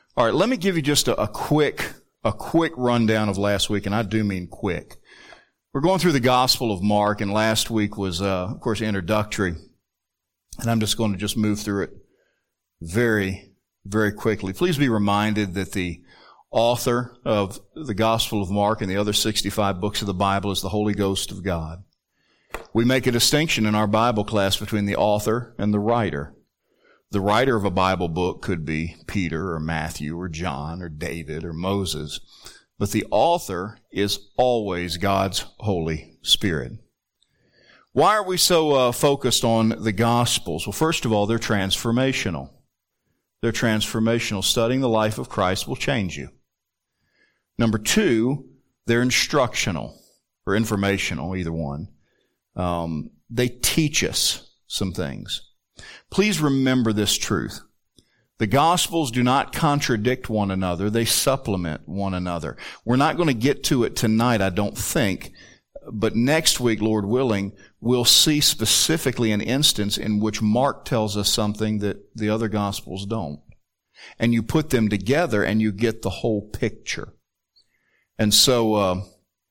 All right, let me give you just a quick rundown of last week, and I do mean quick. We're going through the Gospel of Mark, and last week was, of course, introductory. And I'm just going to just move through it very, very quickly. Please be reminded that the author of the Gospel of Mark and the other 65 books of the Bible is the Holy Ghost of God. We make a distinction in our Bible class between the author and the writer. The writer of a Bible book could be Peter or Matthew or John or David or Moses, but the author is always God's Holy Spirit. Why are we so focused on the Gospels? Well, first of all, they're transformational. They're transformational. Studying the life of Christ will change you. Number two, they're instructional or informational, either one. They teach us some things. Please remember this truth. The Gospels do not contradict one another. They supplement one another. We're not going to get to it tonight, I don't think. But next week, Lord willing, we'll see specifically an instance in which Mark tells us something that the other Gospels don't. And you put them together and you get the whole picture. And so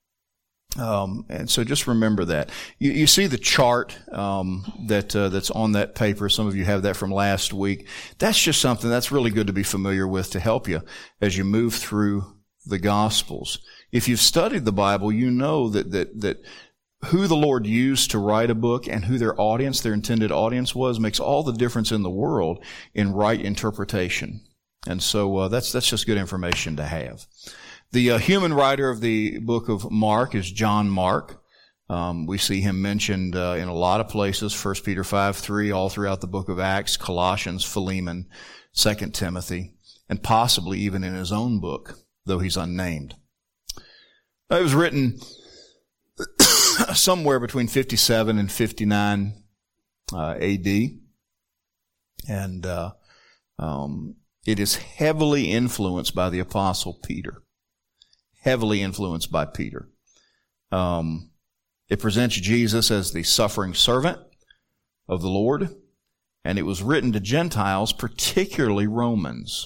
just remember that. You see the chart that's on that paper. Some of you have that from last week. That's just something that's really good to be familiar with to help you as you move through the Gospels. If you've studied the Bible, you know that who the Lord used to write a book and who their intended audience was, makes all the difference in the world in right interpretation. And so that's just good information to have. The human writer of the book of Mark is John Mark. We see him mentioned in a lot of places, 1 Peter 5:3, all throughout the book of Acts, Colossians, Philemon, 2 Timothy, and possibly even in his own book, though he's unnamed. It was written somewhere between 57 and 59 A.D., and it is heavily influenced by the Apostle Peter. Heavily influenced by Peter. It presents Jesus as the suffering servant of the Lord, and it was written to Gentiles, particularly Romans.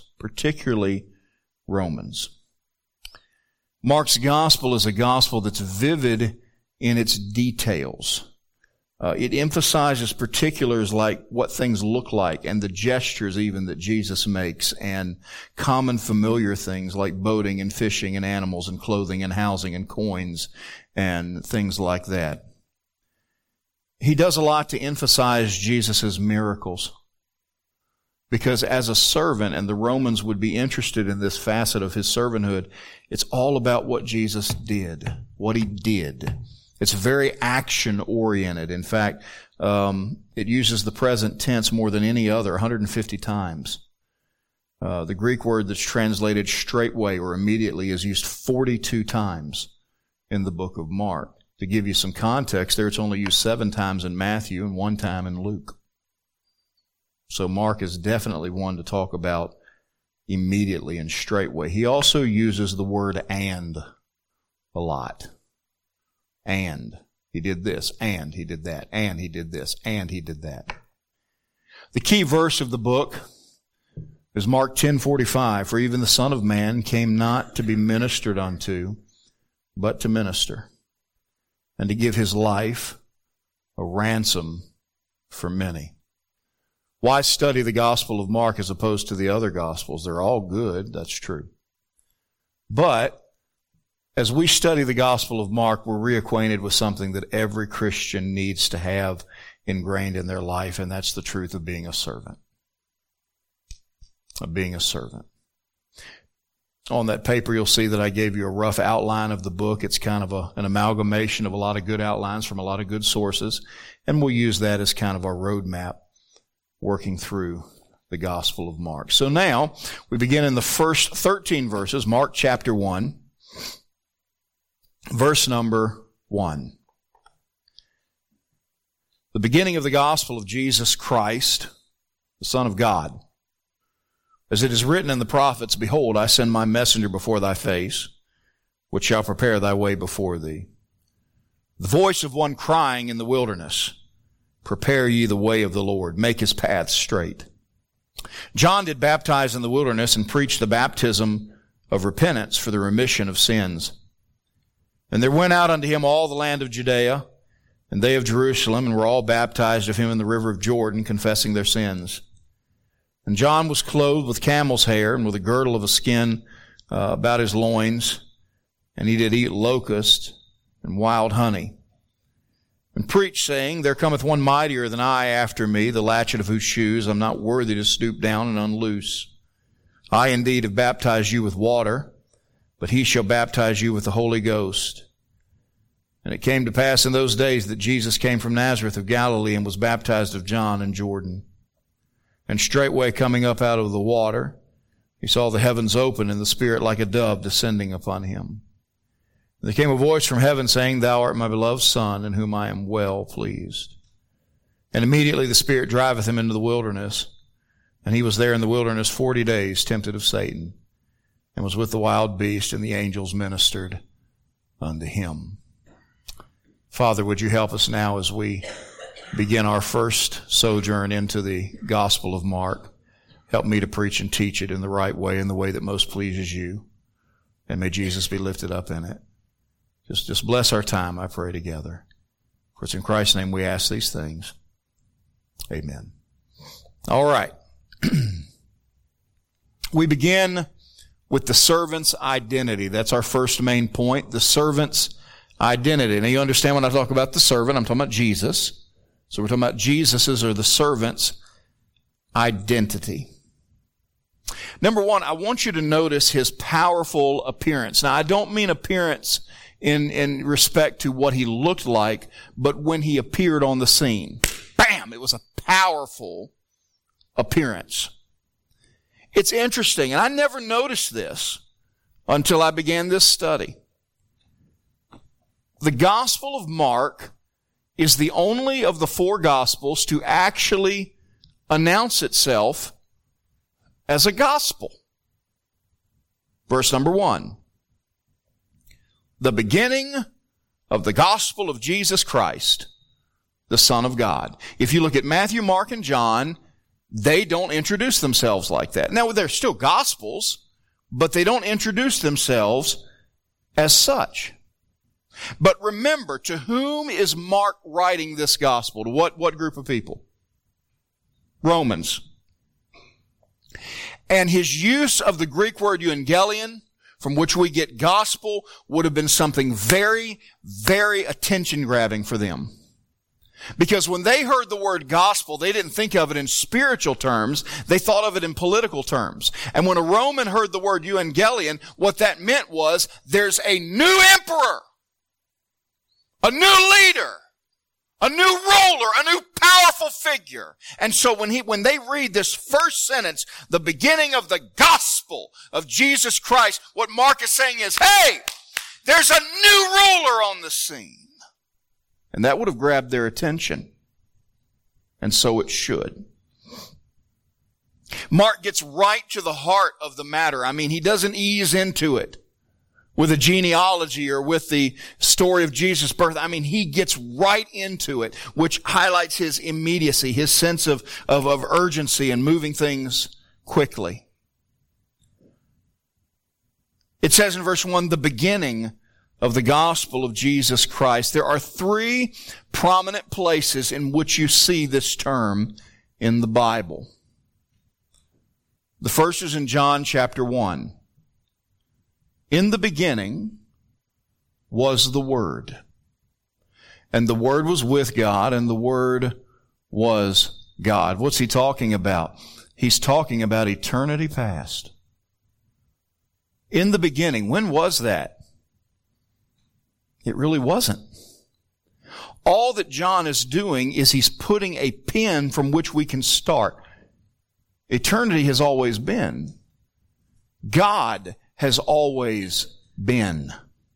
Mark's gospel is a gospel that's vivid in its details. It emphasizes particulars like what things look like and the gestures even that Jesus makes, and common familiar things like boating and fishing and animals and clothing and housing and coins and things like that. He does a lot to emphasize Jesus' miracles, because as a servant, and the Romans would be interested in this facet of his servanthood, it's all about what Jesus did, what he did. It's very action-oriented. In fact, it uses the present tense more than any other, 150 times. The Greek word that's translated straightway or immediately is used 42 times in the book of Mark. To give you some context, there it's only used 7 times in Matthew and 1 time in Luke. So Mark is definitely one to talk about immediately and straightway. He also uses the word "and" a lot. And he did this, and he did that, and he did this, and he did that. The key verse of the book is Mark 10:45, "For even the Son of Man came not to be ministered unto, but to minister, and to give his life a ransom for many." Why study the Gospel of Mark as opposed to the other Gospels? They're all good, that's true. But as we study the Gospel of Mark, we're reacquainted with something that every Christian needs to have ingrained in their life, and that's the truth of being a servant. Of being a servant. On that paper, you'll see that I gave you a rough outline of the book. It's kind of an amalgamation of a lot of good outlines from a lot of good sources, and we'll use that as kind of our roadmap working through the Gospel of Mark. So now, we begin in the first 13 verses, Mark chapter 1. Verse number 1. The beginning of the gospel of Jesus Christ, the Son of God. As it is written in the prophets, "Behold, I send my messenger before thy face, which shall prepare thy way before thee. The voice of one crying in the wilderness, Prepare ye the way of the Lord, make his paths straight. John did baptize in the wilderness and preached the baptism of repentance for the remission of sins. And there went out unto him all the land of Judea, and they of Jerusalem, and were all baptized of him in the river of Jordan, confessing their sins. And John was clothed with camel's hair, and with a girdle of a skin about his loins, and he did eat locusts and wild honey. And preached, saying, There cometh one mightier than I after me, the latchet of whose shoes I'm not worthy to stoop down and unloose. I indeed have baptized you with water, but he shall baptize you with the Holy Ghost. And it came to pass in those days that Jesus came from Nazareth of Galilee and was baptized of John in Jordan. And straightway coming up out of the water, he saw the heavens open and the Spirit like a dove descending upon him. And there came a voice from heaven saying, Thou art my beloved Son, in whom I am well pleased. And immediately the Spirit driveth him into the wilderness. And he was there in the wilderness 40 days, tempted of Satan, and was with the wild beast, and the angels ministered unto him. Father, would you help us now as we begin our first sojourn into the Gospel of Mark? Help me to preach and teach it in the right way, in the way that most pleases you. And may Jesus be lifted up in it. Just bless our time, I pray, together. For it's in Christ's name we ask these things. Amen. All right. We begin with the servant's identity. That's our first main point, the servant's identity. Now you understand when I talk about the servant, I'm talking about Jesus. So we're talking about Jesus's or the servant's identity. Number one, I want you to notice his powerful appearance. Now I don't mean appearance in respect to what he looked like, but when he appeared on the scene. Bam! It was a powerful appearance. It's interesting, and I never noticed this until I began this study. The Gospel of Mark is the only of the four Gospels to actually announce itself as a gospel. Verse number 1. The beginning of the gospel of Jesus Christ, the Son of God. If you look at Matthew, Mark, and John, they don't introduce themselves like that. Now, they're still gospels, but they don't introduce themselves as such. But remember, to whom is Mark writing this gospel? To what group of people? Romans. And his use of the Greek word euangelion, from which we get gospel, would have been something very, very attention-grabbing for them. Because when they heard the word gospel, they didn't think of it in spiritual terms. They thought of it in political terms. And when a Roman heard the word euangelion, what that meant was there's a new emperor, a new leader, a new ruler, a new powerful figure. And so when they read this first sentence, the beginning of the gospel of Jesus Christ, what Mark is saying is, hey, there's a new ruler on the scene. And that would have grabbed their attention. And so it should. Mark gets right to the heart of the matter. I mean, he doesn't ease into it with a genealogy or with the story of Jesus' birth. I mean, he gets right into it, which highlights his immediacy, his sense of urgency and moving things quickly. It says in verse 1, the beginning of the gospel of Jesus Christ. There are three prominent places in which you see this term in the Bible. The first is in John chapter 1. In the beginning was the Word, and the Word was with God, and the Word was God. What's he talking about? He's talking about eternity past. In the beginning, when was that? It really wasn't. All that John is doing is he's putting a pin from which we can start. Eternity has always been. God has always been.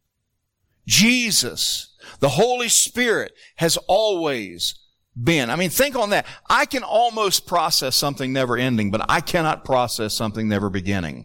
Jesus, the Holy Spirit, has always been. I mean, think on that. I can almost process something never ending, but I cannot process something never beginning.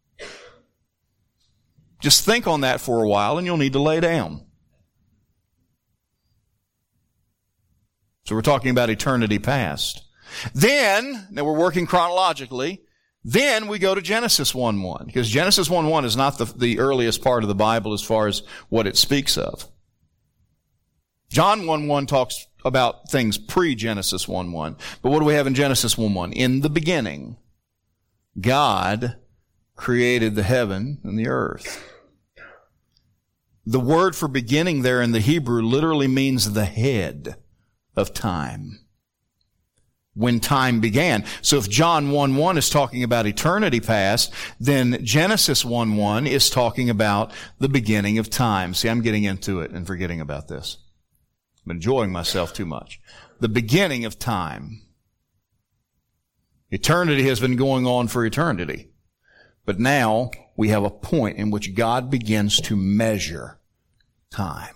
Just think on that for a while and you'll need to lay down. So we're talking about eternity past. Then, now we're working chronologically, then we go to Genesis 1:1, because Genesis 1:1 is not the earliest part of the Bible as far as what it speaks of. John 1:1 talks about things pre-Genesis 1:1. But what do we have in Genesis 1:1? In the beginning, God created the heaven and the earth. The word for beginning there in the Hebrew literally means the head of time. When time began. So if John 1:1 is talking about eternity past, then Genesis 1:1 is talking about the beginning of time. See, I'm getting into it and forgetting about this. I'm enjoying myself too much. The beginning of time. Eternity has been going on for eternity. But now we have a point in which God begins to measure time.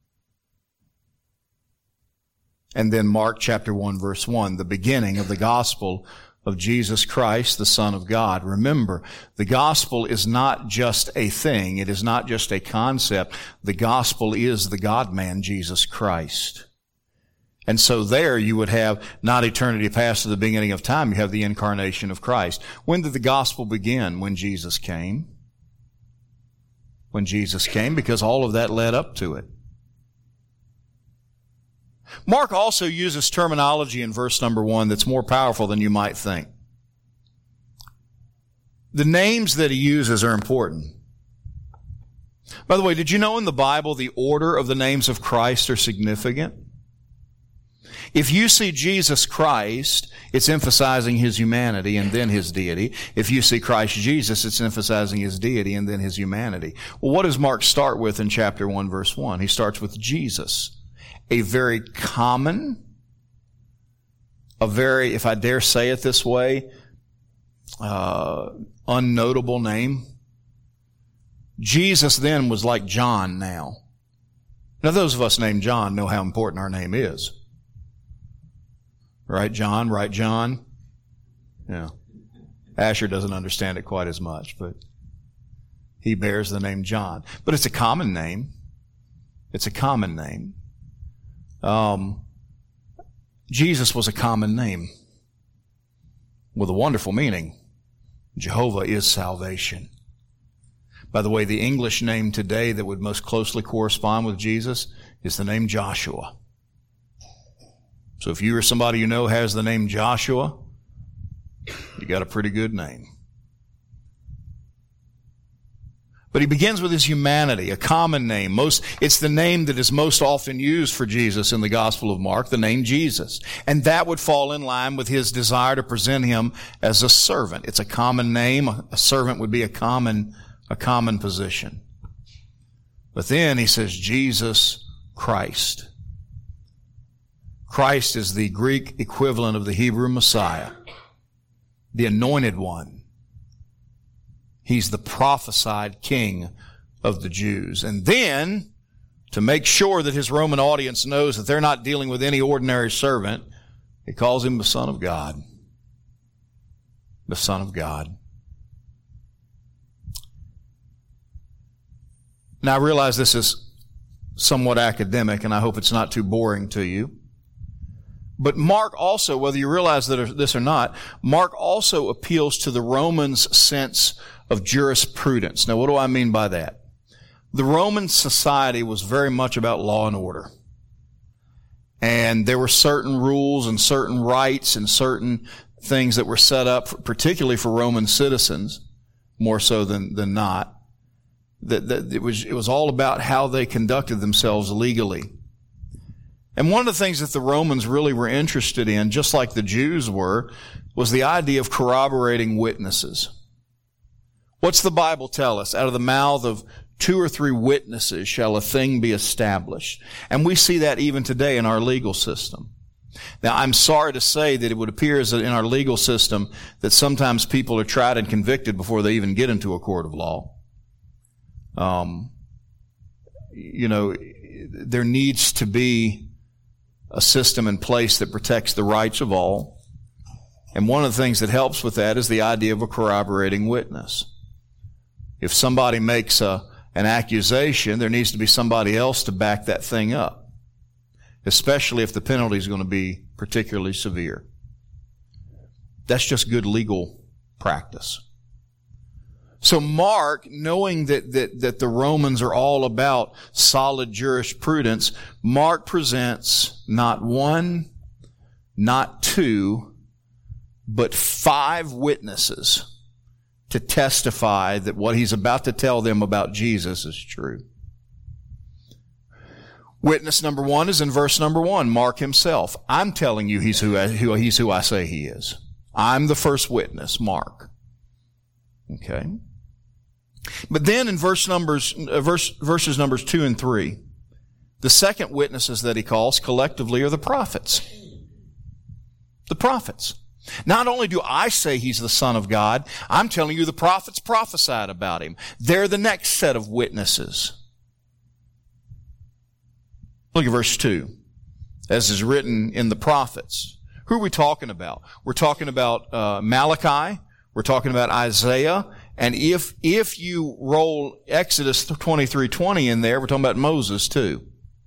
And then Mark chapter 1 verse 1, the beginning of the gospel of Jesus Christ, the Son of God. Remember, the gospel is not just a thing. It is not just a concept. The gospel is the God-man, Jesus Christ. And so there you would have not eternity past to the beginning of time. You have the incarnation of Christ. When did the gospel begin? When Jesus came. When Jesus came, because all of that led up to it. Mark also uses terminology in verse number 1 that's more powerful than you might think. The names that he uses are important. By the way, did you know in the Bible the order of the names of Christ are significant? If you see Jesus Christ, it's emphasizing his humanity and then his deity. If you see Christ Jesus, it's emphasizing his deity and then his humanity. Well, what does Mark start with in chapter 1, verse 1? He starts with Jesus. A very common, if I dare say it this way, unnotable name. Jesus then was like John now. Now those of us named John know how important our name is. Right, John? Right, John? Yeah. Asher doesn't understand it quite as much, but he bears the name John. But it's a common name. It's a common name. Jesus was a common name with a wonderful meaning. Jehovah is salvation. By the way, the English name today that would most closely correspond with Jesus is the name Joshua. So if you or somebody you know has the name Joshua, you got a pretty good name. But he begins with his humanity, a common name. It's the name that is most often used for Jesus in the Gospel of Mark, the name Jesus. And that would fall in line with his desire to present him as a servant. It's a common name. A servant would be a common position. But then he says Jesus Christ. Christ is the Greek equivalent of the Hebrew Messiah, the anointed one. He's the prophesied king of the Jews. And then, to make sure that his Roman audience knows that they're not dealing with any ordinary servant, he calls him the Son of God. The Son of God. Now, I realize this is somewhat academic, and I hope it's not too boring to you. But Mark also, whether you realize this or not, Mark also appeals to the Romans' sense of jurisprudence. Now, what do I mean by that? The Roman society was very much about law and order. And there were certain rules and certain rights and certain things that were set up, particularly for Roman citizens, more so than not. That it was all about how they conducted themselves legally. And one of the things that the Romans really were interested in, just like the Jews were, was the idea of corroborating witnesses. What's the Bible tell us? Out of the mouth of 2 or 3 witnesses shall a thing be established. And we see that even today in our legal system. Now, I'm sorry to say that it would appear as in our legal system that sometimes people are tried and convicted before they even get into a court of law. There needs to be a system in place that protects the rights of all. And one of the things that helps with that is the idea of a corroborating witness. If somebody makes an accusation, there needs to be somebody else to back that thing up, especially if the penalty is going to be particularly severe. That's just good legal practice. So Mark, knowing that the Romans are all about solid jurisprudence, Mark presents not one, not two, but 5 witnesses to testify that what he's about to tell them about Jesus is true. Witness number 1 is in verse number 1, Mark himself. I'm telling you he's who I say he is. I'm the first witness, Mark. Okay. But then in verses numbers 2 and 3, the second witnesses that he calls collectively are the prophets. The prophets. Not only do I say he's the Son of God, I'm telling you the prophets prophesied about him. They're the next set of witnesses. Look at verse 2. As is written in the prophets. Who are we talking about? We're talking about Malachi. We're talking about Isaiah. And if you roll Exodus 23:20 in there, we're talking about Moses too.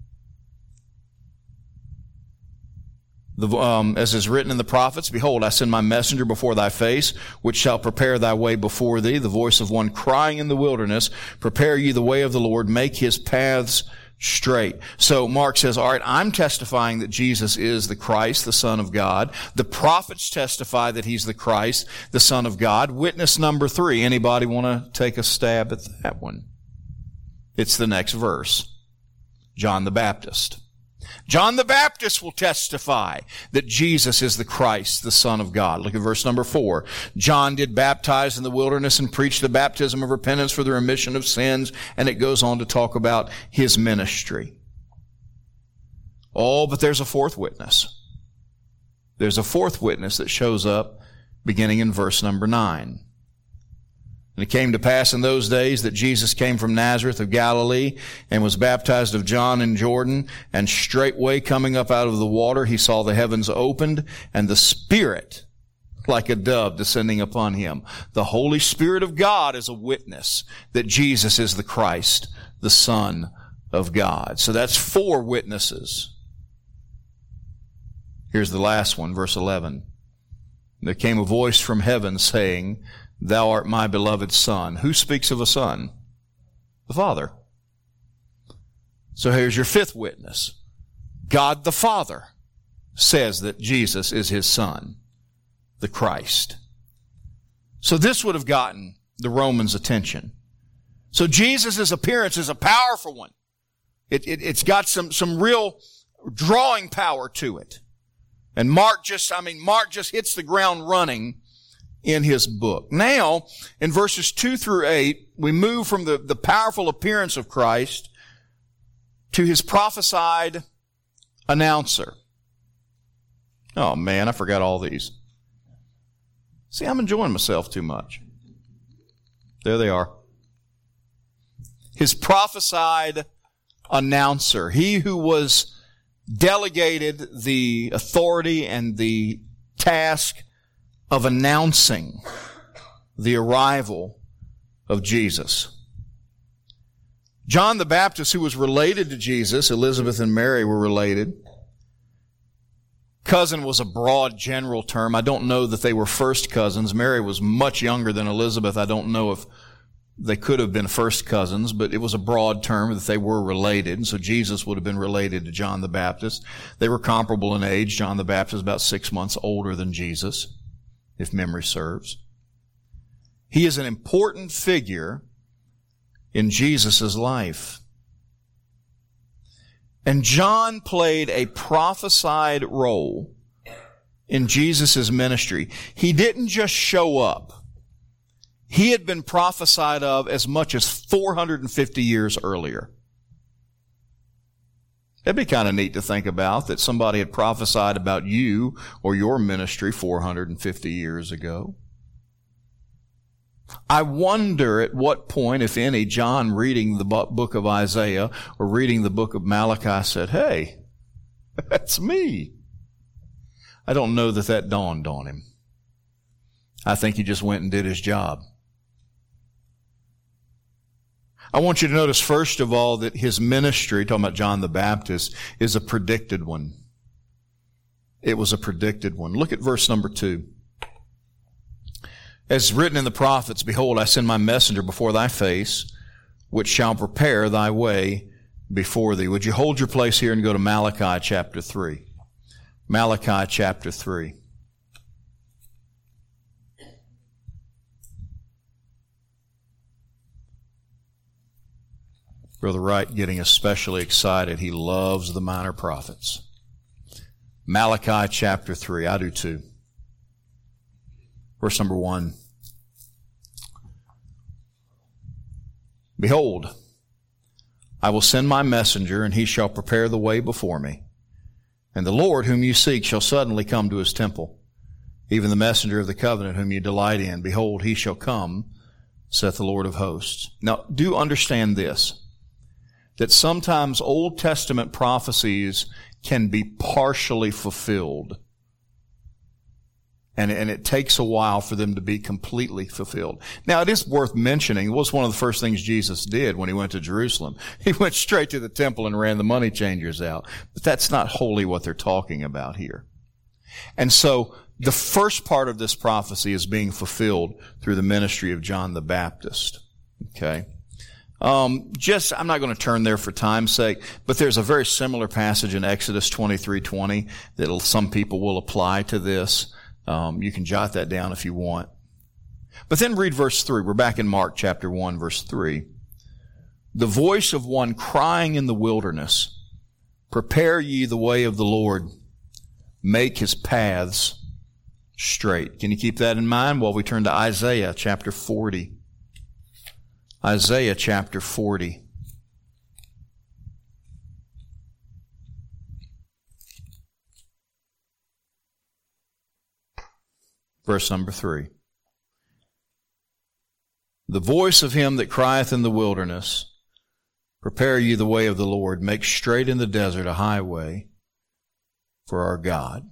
As is written in the prophets, behold, I send my messenger before thy face, which shall prepare thy way before thee, the voice of one crying in the wilderness, prepare ye the way of the Lord, make his paths straight. So Mark says, all right, I'm testifying that Jesus is the Christ, the Son of God. The prophets testify that he's the Christ, the Son of God. Witness number 3. Anybody want to take a stab at that one? It's the next verse. John the Baptist. John the Baptist will testify that Jesus is the Christ, the Son of God. Look at verse number 4. John did baptize in the wilderness and preach the baptism of repentance for the remission of sins. And it goes on to talk about his ministry. Oh, but there's a fourth witness. There's a fourth witness that shows up beginning in verse number 9. And it came to pass in those days that Jesus came from Nazareth of Galilee and was baptized of John in Jordan. And straightway coming up out of the water, he saw the heavens opened and the Spirit like a dove descending upon him. The Holy Spirit of God is a witness that Jesus is the Christ, the Son of God. So that's 4 witnesses. Here's the last one, verse 11. There came a voice from heaven saying, Thou art my beloved Son. Who speaks of a son? The Father. So here's your 5th witness. God the Father says that Jesus is his Son, the Christ. So this would have gotten the Romans' attention. So Jesus' appearance is a powerful one. It's got some real drawing power to it. And Mark just hits the ground running in his book. Now, in verses 2 through 8, we move from the powerful appearance of Christ to his prophesied announcer. Oh man, I forgot all these. See, I'm enjoying myself too much. There they are. His prophesied announcer. He who was delegated the authority and the task of announcing the arrival of Jesus. John the Baptist, who was related to Jesus, Elizabeth and Mary were related. Cousin was a broad general term. I don't know that they were first cousins. Mary was much younger than Elizabeth. I don't know if they could have been first cousins, but it was a broad term that they were related. And so Jesus would have been related to John the Baptist. They were comparable in age. John the Baptist is about 6 months older than Jesus, if memory serves. He is an important figure in Jesus' life. And John played a prophesied role in Jesus' ministry. He didn't just show up. He had been prophesied of as much as 450 years earlier. That'd be kind of neat to think about, that somebody had prophesied about you or your ministry 450 years ago. I wonder at what point, if any, John reading the book of Isaiah or reading the book of Malachi said, hey, that's me. I don't know that dawned on him. I think he just went and did his job. I want you to notice, first of all, that his ministry, talking about John the Baptist, is a predicted one. It was a predicted one. Look at verse number 2. As written in the prophets, behold, I send my messenger before thy face, which shall prepare thy way before thee. Would you hold your place here and go to Malachi chapter 3? Malachi chapter 3. Brother Wright getting especially excited. He loves the minor prophets. Malachi chapter 3. I do too. Verse number 1. Behold, I will send my messenger, and he shall prepare the way before me. And the Lord whom you seek shall suddenly come to his temple, even the messenger of the covenant whom you delight in. Behold, he shall come, saith the Lord of hosts. Now, do understand this, that sometimes Old Testament prophecies can be partially fulfilled. And it takes a while for them to be completely fulfilled. Now, it is worth mentioning, it was one of the first things Jesus did when he went to Jerusalem. He went straight to the temple and ran the money changers out. But that's not wholly what they're talking about here. And so, the first part of this prophecy is being fulfilled through the ministry of John the Baptist. Okay? I'm not going to turn there for time's sake, but there's a very similar passage in Exodus 23:20 that some people will apply to this. You can jot that down if you want. But then read verse 3. We're back in Mark chapter 1, verse 3. The voice of one crying in the wilderness, prepare ye the way of the Lord, make his paths straight. Can you keep that in mind while we turn to Isaiah chapter 40? Isaiah chapter 40. Verse number 3. The voice of him that crieth in the wilderness, prepare ye the way of the Lord, make straight in the desert a highway for our God.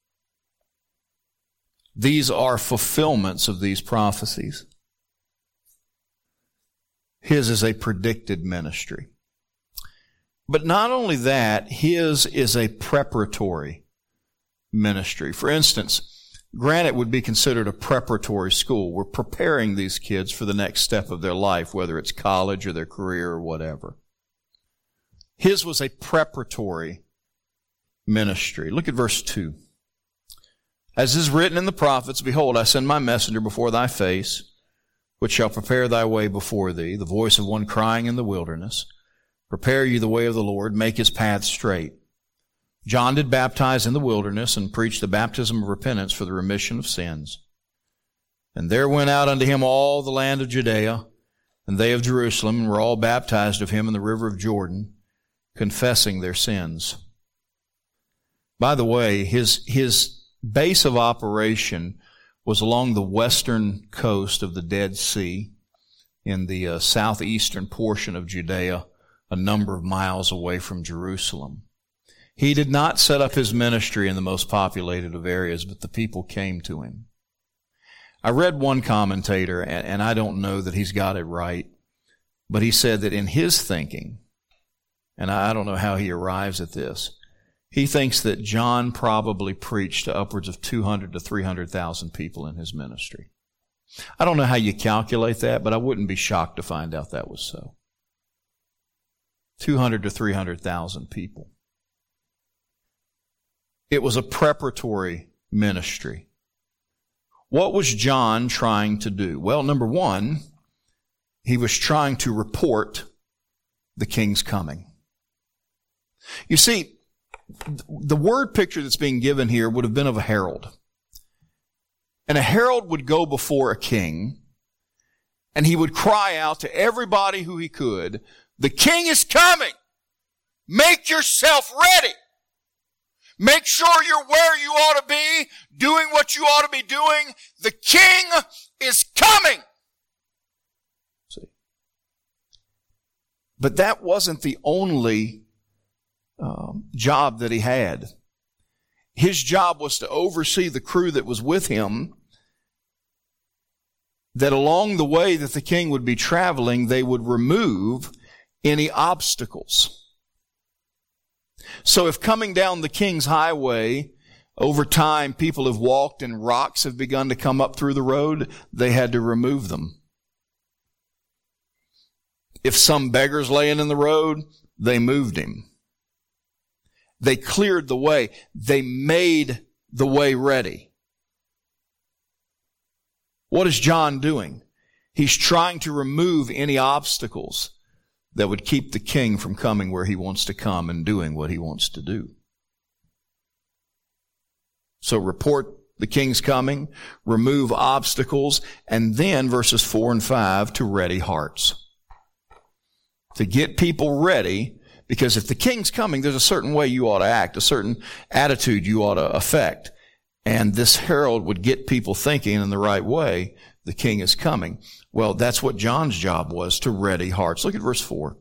These are fulfillments of these prophecies. His is a predicted ministry. But not only that, his is a preparatory ministry. For instance, Granite would be considered a preparatory school. We're preparing these kids for the next step of their life, whether it's college or their career or whatever. His was a preparatory ministry. Look at verse 2. As is written in the prophets, behold, I send my messenger before thy face, which shall prepare thy way before thee, the voice of one crying in the wilderness, prepare ye the way of the Lord, make his path straight. John did baptize in the wilderness and preach the baptism of repentance for the remission of sins. And there went out unto him all the land of Judea, and they of Jerusalem, and were all baptized of him in the river of Jordan, confessing their sins. By the way, his base of operation was along the western coast of the Dead Sea, in the southeastern portion of Judea, a number of miles away from Jerusalem. He did not set up his ministry in the most populated of areas, but the people came to him. I read one commentator, and I don't know that he's got it right, but he said that in his thinking, and I don't know how he arrives at this, he thinks that John probably preached to upwards of 200 to 300,000 people in his ministry. I don't know how you calculate that, but I wouldn't be shocked to find out that was so. 200 to 300,000 people. It was a preparatory ministry. What was John trying to do? Well, number one, he was trying to report the king's coming. You see, the word picture that's being given here would have been of a herald. And a herald would go before a king, and he would cry out to everybody who he could, the king is coming! Make yourself ready! Make sure you're where you ought to be, doing what you ought to be doing. The king is coming! See? But that wasn't the only job that he had. His job was to oversee the crew that was with him, that along the way that the king would be traveling, they would remove any obstacles. So if coming down the king's highway Over time, people have walked and rocks have begun to come up through the road. They had to remove them. If some beggar's laying in the road, they moved him. They cleared the way. They made the way ready. What is John doing? He's trying to remove any obstacles that would keep the king from coming where he wants to come and doing what he wants to do. So report the king's coming, remove obstacles, and then verses 4 and 5, to ready hearts. To get people ready, because if the king's coming, there's a certain way you ought to act, a certain attitude you ought to affect. And this herald would get people thinking in the right way, the king is coming. Well, that's what John's job was, to ready hearts. Look at verse 4.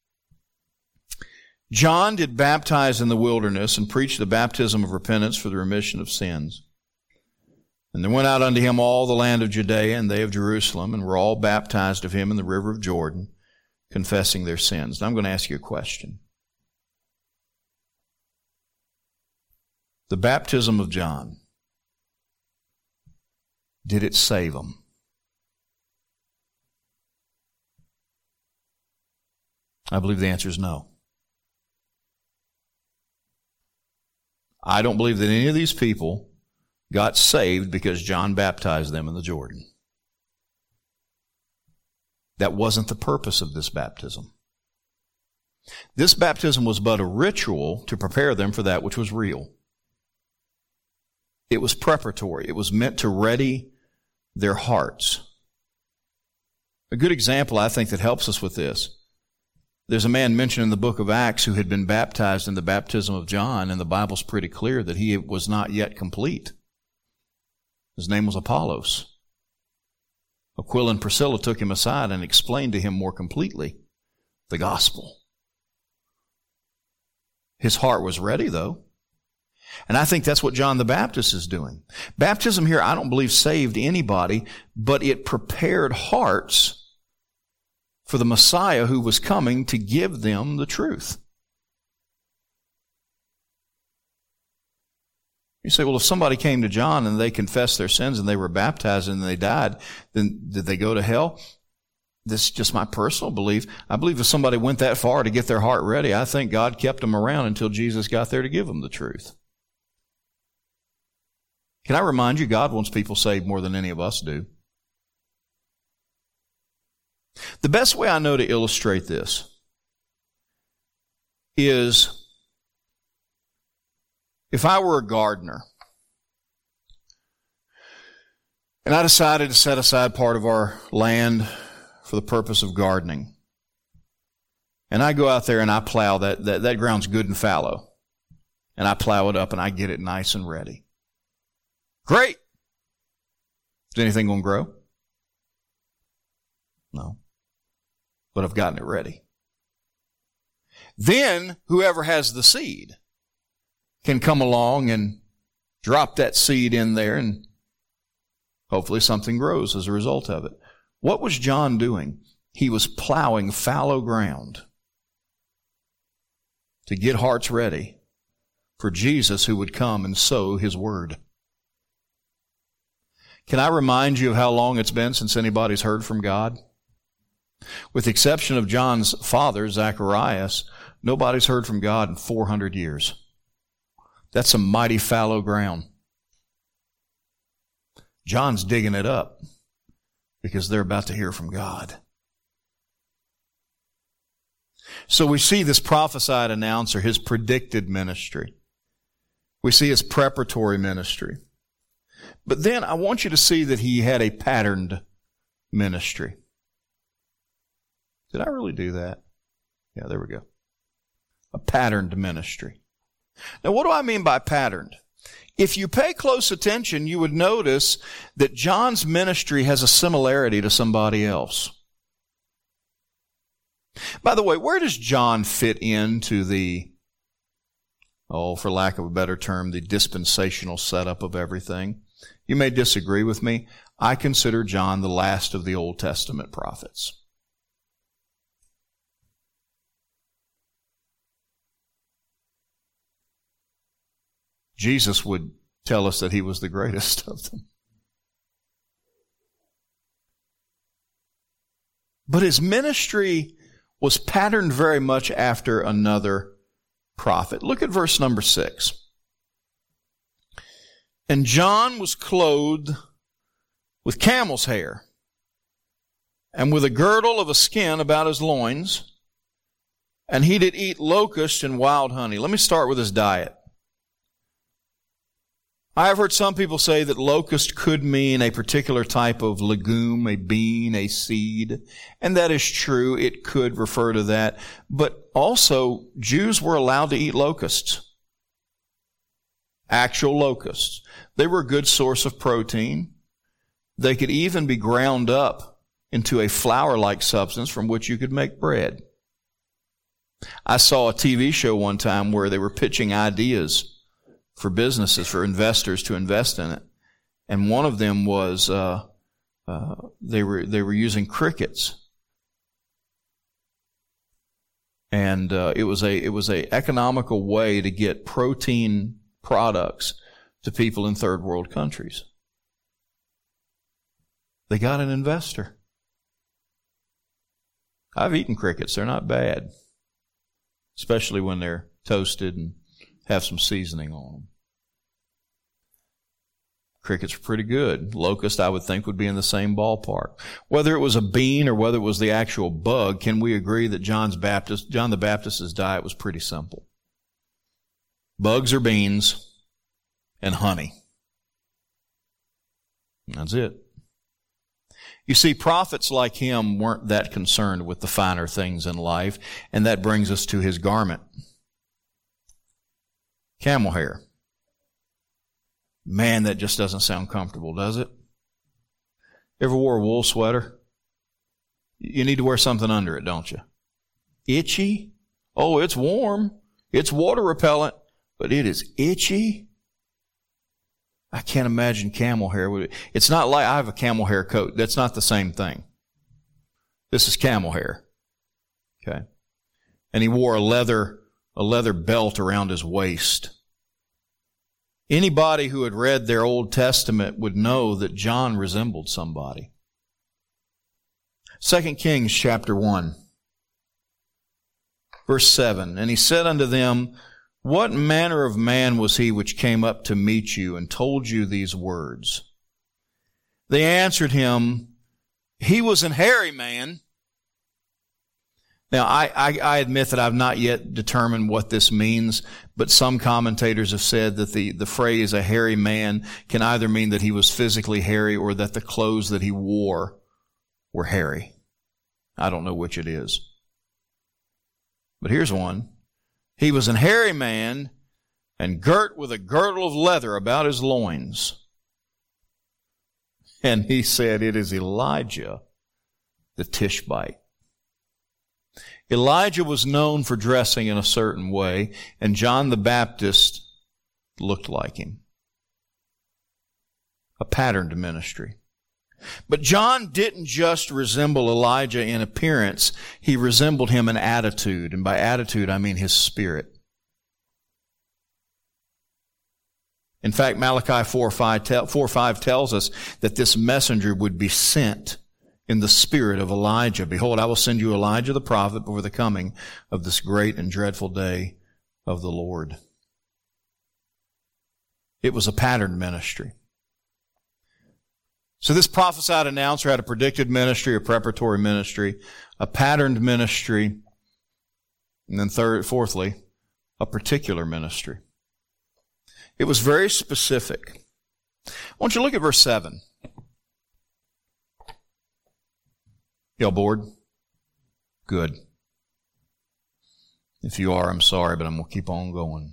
John did baptize in the wilderness and preach the baptism of repentance for the remission of sins. And there went out unto him all the land of Judea and they of Jerusalem, and were all baptized of him in the river of Jordan, confessing their sins. Now I'm going to ask you a question. The baptism of John, did it save them? I believe the answer is no. I don't believe that any of these people got saved because John baptized them in the Jordan. That wasn't the purpose of this baptism. This baptism was but a ritual to prepare them for that which was real. It was preparatory. It was meant to ready their hearts. A good example, I think, that helps us with this. There's a man mentioned in the book of Acts who had been baptized in the baptism of John, and the Bible's pretty clear that he was not yet complete. His name was Apollos. Aquila and Priscilla took him aside and explained to him more completely the gospel. His heart was ready, though. And I think that's what John the Baptist is doing. Baptism here, I don't believe, saved anybody, but it prepared hearts for the Messiah who was coming to give them the truth. You say, well, if somebody came to John and they confessed their sins and they were baptized and they died, then did they go to hell? This is just my personal belief. I believe if somebody went that far to get their heart ready, I think God kept them around until Jesus got there to give them the truth. Can I remind you, God wants people saved more than any of us do. The best way I know to illustrate this is if I were a gardener and I decided to set aside part of our land for the purpose of gardening, and I go out there and I plow that ground's good and fallow, and I plow it up and I get it nice and ready. Great! Is anything going to grow? No. But I've gotten it ready. Then whoever has the seed can come along and drop that seed in there, and hopefully something grows as a result of it. What was John doing? He was plowing fallow ground to get hearts ready for Jesus who would come and sow his word. Can I remind you of how long it's been since anybody's heard from God? With the exception of John's father, Zacharias, nobody's heard from God in 400 years. That's some mighty fallow ground. John's digging it up because they're about to hear from God. So we see this prophesied announcer, his predicted ministry. We see his preparatory ministry. But then I want you to see that he had a patterned ministry. Did I really do that? Yeah, there we go. A patterned ministry. Now, what do I mean by patterned? If you pay close attention, you would notice that John's ministry has a similarity to somebody else. By the way, where does John fit into the, for lack of a better term, the dispensational setup of everything? You may disagree with me. I consider John the last of the Old Testament prophets. Jesus would tell us that he was the greatest of them. But his ministry was patterned very much after another prophet. Look at verse number 6. And John was clothed with camel's hair, and with a girdle of a skin about his loins, and he did eat locusts and wild honey. Let me start with his diet. I have heard some people say that locust could mean a particular type of legume, a bean, a seed, and that is true. It could refer to that. But also, Jews were allowed to eat locusts. Actual locusts. They were a good source of protein. They could even be ground up into a flour-like substance from which you could make bread. I saw a TV show one time where they were pitching ideas for businesses, for investors to invest in it. And one of them was they were using crickets. And it was a economical way to get protein products to people in third world countries. They got an investor. I've eaten crickets. They're not bad, especially when they're toasted and have some seasoning on them. Crickets are pretty good. Locust, I would think, would be in the same ballpark. Whether it was a bean or whether it was the actual bug, can we agree that John the Baptist's diet was pretty simple? Bugs or beans and honey. That's it. You see, prophets like him weren't that concerned with the finer things in life, and that brings us to his garment. Camel hair. Man, that just doesn't sound comfortable, does it? Ever wore a wool sweater? You need to wear something under it, don't you? Itchy? Oh, it's warm. It's water repellent, but it is itchy. I can't imagine camel hair. It's not like I have a camel hair coat. That's not the same thing. This is camel hair. Okay. And he wore a leather belt around his waist. Anybody who had read their Old Testament would know that John resembled somebody. 2 Kings chapter 1, verse 7. And he said unto them, What manner of man was he which came up to meet you and told you these words? They answered him, He was an hairy man. Now, I admit that I've not yet determined what this means, but some commentators have said that the phrase a hairy man can either mean that he was physically hairy or that the clothes that he wore were hairy. I don't know which it is. But here's one. He was an hairy man and girt with a girdle of leather about his loins. And he said, It is Elijah the Tishbite. Elijah was known for dressing in a certain way, and John the Baptist looked like him. A patterned ministry. But John didn't just resemble Elijah in appearance, he resembled him in attitude, and by attitude I mean his spirit. In fact, Malachi 4:5 tells us that this messenger would be sent in the spirit of Elijah. Behold, I will send you Elijah the prophet before the coming of this great and dreadful day of the Lord. It was a patterned ministry. So this prophesied announcer had a predicted ministry, a preparatory ministry, a patterned ministry, and then fourthly, a particular ministry. It was very specific. I want you to look at verse 7. Y'all bored? Good. If you are, I'm sorry, but I'm going to keep on going.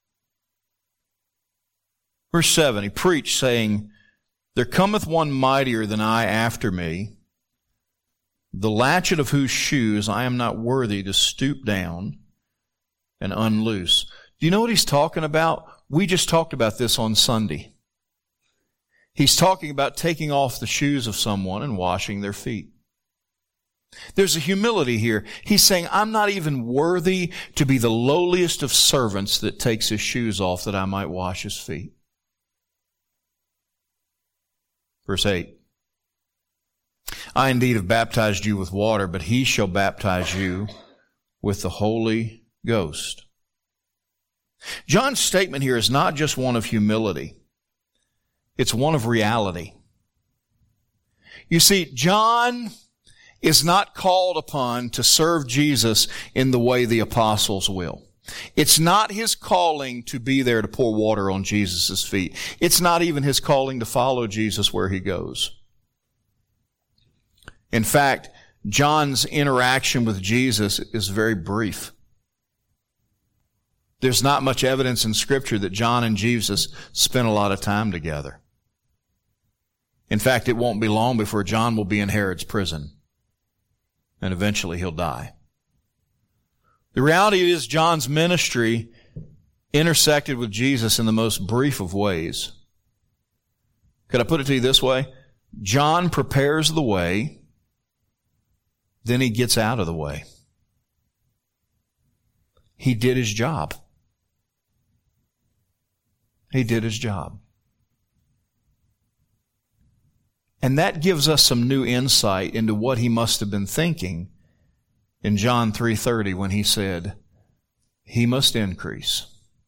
Verse 7, he preached, saying, There cometh one mightier than I after me, the latchet of whose shoes I am not worthy to stoop down and unloose. Do you know what he's talking about? We just talked about this on Sunday. He's talking about taking off the shoes of someone and washing their feet. There's a humility here. He's saying, I'm not even worthy to be the lowliest of servants that takes his shoes off that I might wash his feet. Verse 8. I indeed have baptized you with water, but he shall baptize you with the Holy Ghost. John's statement here is not just one of humility. It's one of reality. You see, John is not called upon to serve Jesus in the way the apostles will. It's not his calling to be there to pour water on Jesus' feet. It's not even his calling to follow Jesus where he goes. In fact, John's interaction with Jesus is very brief. There's not much evidence in Scripture that John and Jesus spent a lot of time together. In fact, it won't be long before John will be in Herod's prison, and eventually he'll die. The reality is John's ministry intersected with Jesus in the most brief of ways. Could I put it to you this way? John prepares the way, then he gets out of the way. He did his job. He did his job. And that gives us some new insight into what he must have been thinking in John 3:30 when he said, he must increase,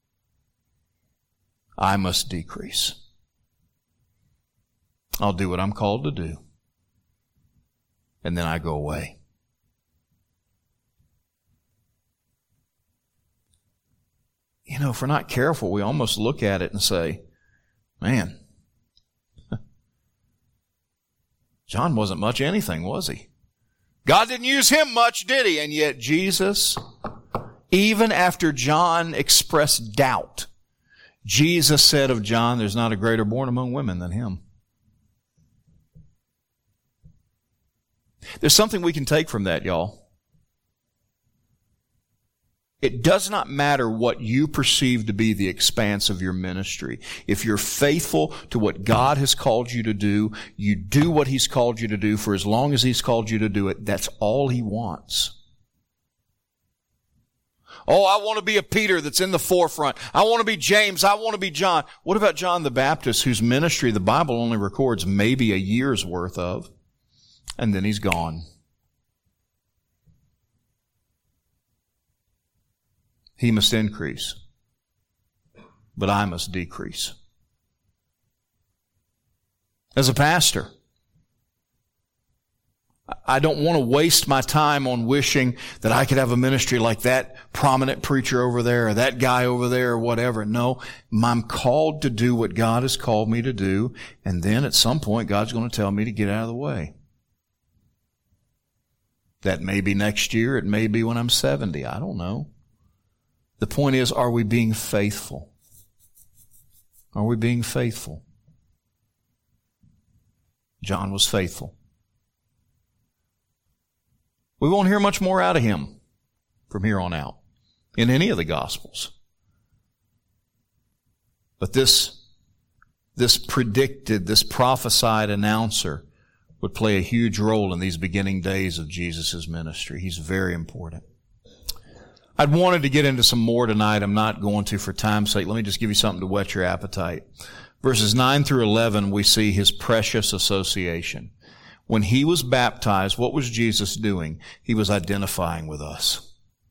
I must decrease. I'll do what I'm called to do, and then I go away. You know, if we're not careful, we almost look at it and say, man, John wasn't much anything, was he? God didn't use him much, did he? And yet Jesus, even after John expressed doubt, Jesus said of John, there's not a greater born among women than him. There's something we can take from that, y'all. It does not matter what you perceive to be the expanse of your ministry. If you're faithful to what God has called you to do, you do what He's called you to do for as long as He's called you to do it. That's all He wants. Oh, I want to be a Peter that's in the forefront. I want to be James. I want to be John. What about John the Baptist, whose ministry the Bible only records maybe a year's worth of, and then he's gone? He must increase, but I must decrease. As a pastor, I don't want to waste my time on wishing that I could have a ministry like that prominent preacher over there or that guy over there or whatever. No, I'm called to do what God has called me to do, and then at some point God's going to tell me to get out of the way. That may be next year. It may be when I'm 70. I don't know. The point is, are we being faithful? Are we being faithful? John was faithful. We won't hear much more out of him from here on out in any of the Gospels. But this predicted, this prophesied announcer would play a huge role in these beginning days of Jesus' ministry. He's very important. I'd wanted to get into some more tonight. I'm not going to for time's sake. Let me just give you something to whet your appetite. Verses 9 through 11, we see His precious association. When He was baptized, what was Jesus doing? He was identifying with us.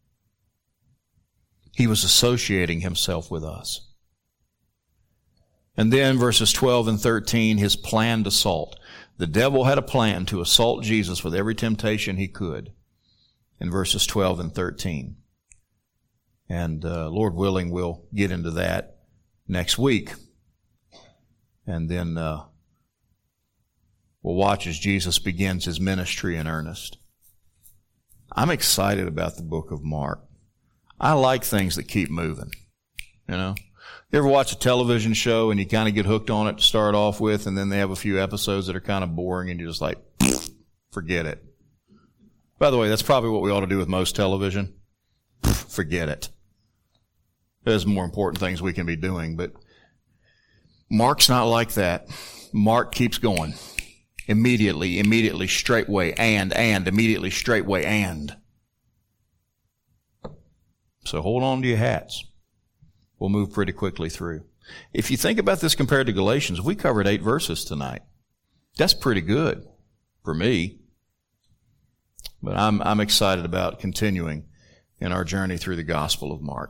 He was associating Himself with us. And then verses 12 and 13, His planned assault. The devil had a plan to assault Jesus with every temptation he could. In verses 12 and 13. And Lord willing, we'll get into that next week. And then we'll watch as Jesus begins His ministry in earnest. I'm excited about the book of Mark. I like things that keep moving. You know? You ever watch a television show and you kind of get hooked on it to start off with, and then they have a few episodes that are kind of boring and you're just like, forget it. By the way, that's probably what we ought to do with most television. Forget it. There's more important things we can be doing, but Mark's not like that. Mark keeps going. Immediately, straightway, and, immediately, straightway, and. So hold on to your hats. We'll move pretty quickly through. If you think about this compared to Galatians, we covered 8 verses tonight. That's pretty good for me. But I'm excited about continuing in our journey through the Gospel of Mark.